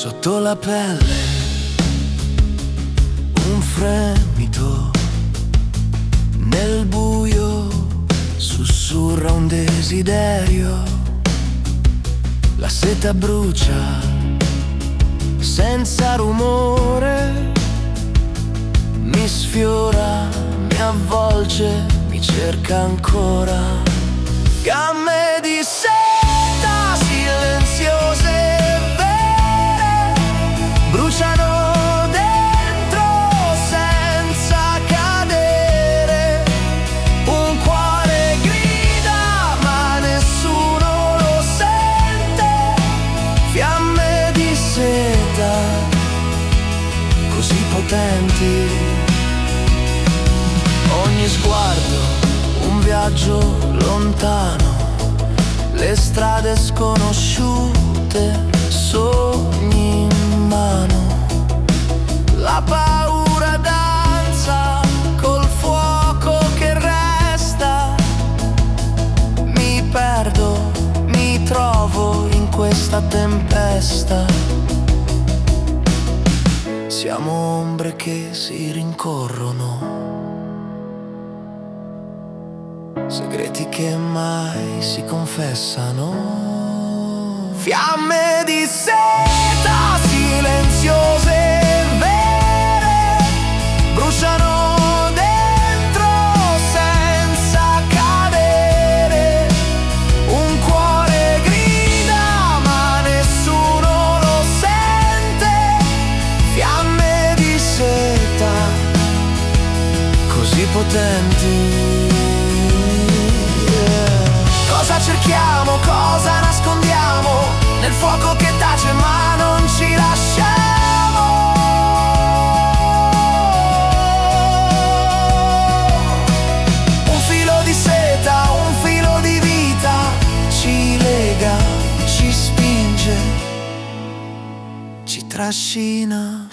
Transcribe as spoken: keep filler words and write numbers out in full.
Sotto la pelle un fremito, nel buio sussurra un desiderio. La seta brucia senza rumore, mi sfiora, mi avvolge, mi cerca ancora. Gamme di seta silenziose e vere bruciano dentro senza cadere. Un cuore grida ma nessuno lo sente. Fiamme di seta così potenti. Ogni sguardo un viaggio lontano, le strade sconosciute, sogni in mano. La paura danza col fuoco che resta. Mi perdo, mi trovo in questa tempesta. Siamo ombre che si rincorrono, segreti che mai si confessano. Fiamme di seta silenziose e vere bruciano dentro senza cadere. Un cuore grida ma nessuno lo sente. Fiamme di seta così potenti. Cosa cerchiamo, cosa nascondiamo nel fuoco che tace ma non ci lasciamo. Un filo di seta, un filo di vita ci lega, ci spinge, ci trascina.